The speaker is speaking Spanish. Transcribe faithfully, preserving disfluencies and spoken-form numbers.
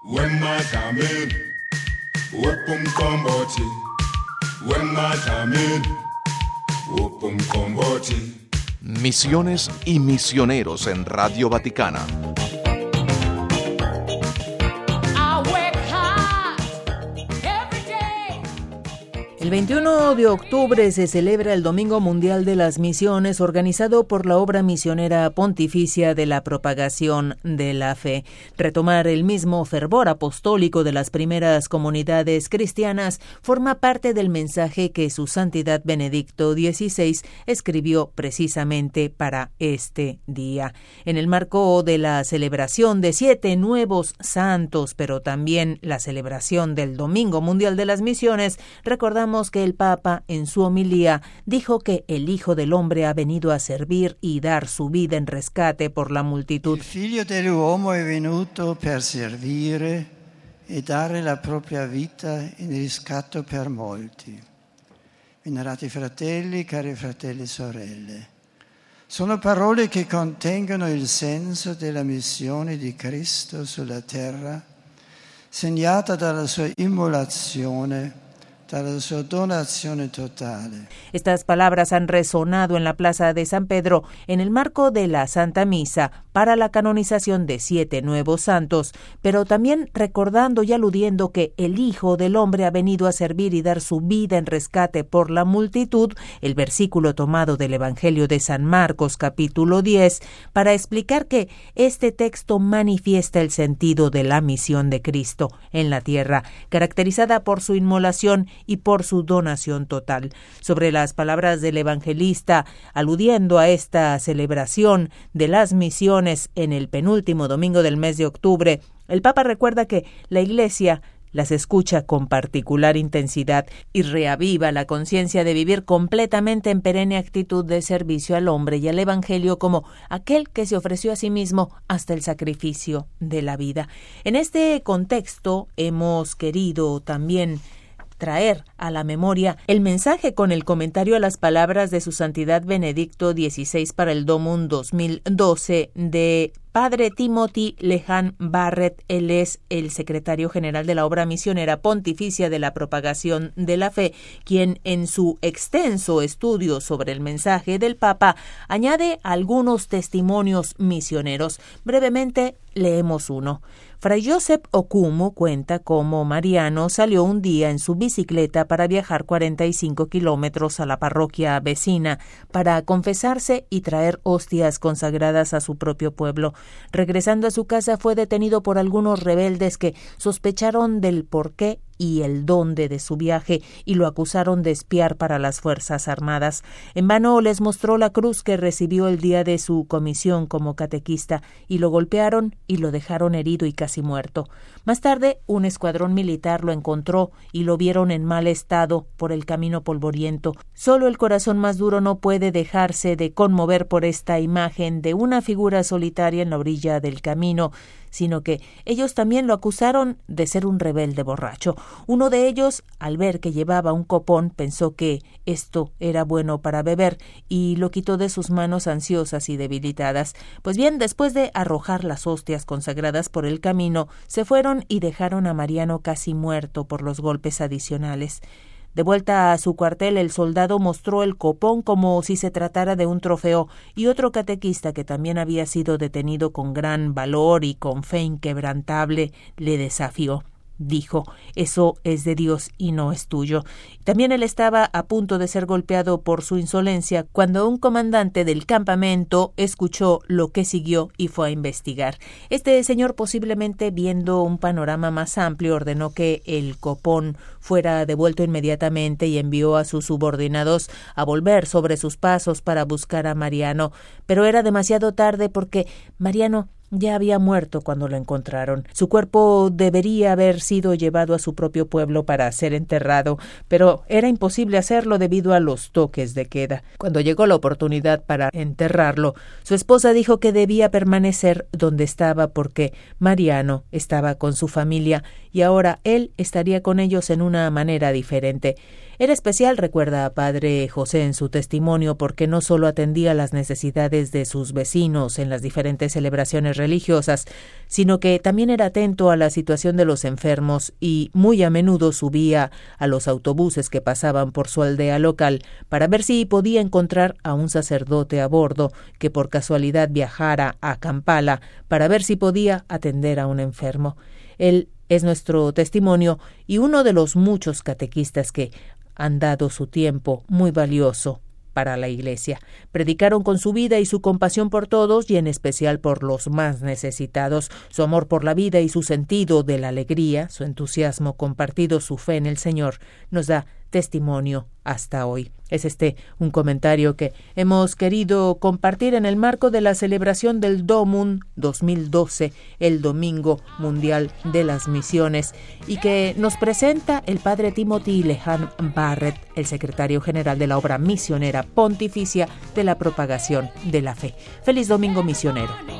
Wemadlamini, wepumkomboti, wemadlamini, wepumkomboti. Misiones y misioneros en Radio Vaticana. El veintiuno de octubre se celebra el Domingo Mundial de las Misiones, organizado por la Obra Misionera Pontificia de la Propagación de la Fe. Retomar el mismo fervor apostólico de las primeras comunidades cristianas forma parte del mensaje que Su Santidad Benedicto dieciséis escribió precisamente para este día. En el marco de la celebración de siete nuevos santos, pero también la celebración del Domingo Mundial de las Misiones, recordamos que el Papa, en su homilía, dijo que el Hijo del Hombre ha venido a servir y dar su vida en rescate por la multitud. Il figlio dell'uomo è venuto per servire e dare la propria vita in riscatto per molti. Venerati fratelli, cari fratelli e sorelle, sono parole che contengono il senso della missione di Cristo sulla terra, segnata dalla sua immolazione, dalla sua donazione totale. Estas palabras han resonado en la Plaza de San Pedro en el marco de la Santa Misa para la canonización de siete nuevos santos, pero también recordando y aludiendo que el Hijo del Hombre ha venido a servir y dar su vida en rescate por la multitud, el versículo tomado del Evangelio de San Marcos, capítulo diez, para explicar que este texto manifiesta el sentido de la misión de Cristo en la tierra, caracterizada por su inmolación y por su donación total. Sobre las palabras del evangelista, aludiendo a esta celebración de las misiones en el penúltimo domingo del mes de octubre, el Papa recuerda que la Iglesia las escucha con particular intensidad y reaviva la conciencia de vivir completamente en perenne actitud de servicio al hombre y al Evangelio como aquel que se ofreció a sí mismo hasta el sacrificio de la vida. En este contexto hemos querido también traer a la memoria el mensaje con el comentario a las palabras de Su Santidad Benedicto dieciséis para el Domum dos mil doce de Padre Timothy Lehan Barrett. Él es el secretario general de la Obra Misionera Pontificia de la Propagación de la Fe, quien en su extenso estudio sobre el mensaje del Papa añade algunos testimonios misioneros. Brevemente leemos uno. Fray Joseph Okumu cuenta cómo Mariano salió un día en su bicicleta para viajar cuarenta y cinco kilómetros a la parroquia vecina para confesarse y traer hostias consagradas a su propio pueblo. Regresando a su casa fue detenido por algunos rebeldes que sospecharon del porqué y el dónde de su viaje y lo acusaron de espiar para las Fuerzas Armadas. En vano les mostró la cruz que recibió el día de su comisión como catequista y lo golpearon y lo dejaron herido y casi muerto. Más tarde, un escuadrón militar lo encontró y lo vieron en mal estado por el camino polvoriento. Solo el corazón más duro no puede dejarse de conmover por esta imagen de una figura solitaria en la orilla del camino, sino que ellos también lo acusaron de ser un rebelde borracho. Uno de ellos, al ver que llevaba un copón, pensó que esto era bueno para beber y lo quitó de sus manos ansiosas y debilitadas. Pues bien, después de arrojar las hostias consagradas por el camino, se fueron y dejaron a Mariano casi muerto por los golpes adicionales. De vuelta a su cuartel, el soldado mostró el copón como si se tratara de un trofeo, y otro catequista que también había sido detenido con gran valor y con fe inquebrantable le desafió. Dijo, eso es de Dios y no es tuyo. También él estaba a punto de ser golpeado por su insolencia cuando un comandante del campamento escuchó lo que siguió y fue a investigar. Este señor, posiblemente viendo un panorama más amplio, ordenó que el copón fuera devuelto inmediatamente y envió a sus subordinados a volver sobre sus pasos para buscar a Mariano. Pero era demasiado tarde porque Mariano ya había muerto cuando lo encontraron. Su cuerpo debería haber sido llevado a su propio pueblo para ser enterrado, pero era imposible hacerlo debido a los toques de queda. Cuando llegó la oportunidad para enterrarlo, su esposa dijo que debía permanecer donde estaba porque Mariano estaba con su familia y ahora él estaría con ellos en una manera diferente. Era especial, recuerda Padre José en su testimonio, porque no solo atendía las necesidades de sus vecinos en las diferentes celebraciones religiosas, sino que también era atento a la situación de los enfermos y muy a menudo subía a los autobuses que pasaban por su aldea local para ver si podía encontrar a un sacerdote a bordo que por casualidad viajara a Kampala para ver si podía atender a un enfermo. Él es nuestro testimonio y uno de los muchos catequistas que han dado su tiempo muy valioso para la Iglesia. Predicaron con su vida y su compasión por todos y en especial por los más necesitados. Su amor por la vida y su sentido de la alegría, su entusiasmo compartido, su fe en el Señor, nos da testimonio hasta hoy. Es este un comentario que hemos querido compartir en el marco de la celebración del Domum dos mil doce, el Domingo Mundial de las Misiones, y que nos presenta el Padre Timothy Lehan Barrett, el secretario general de la Obra Misionera Pontificia de la Propagación de la Fe. Feliz Domingo Misionero.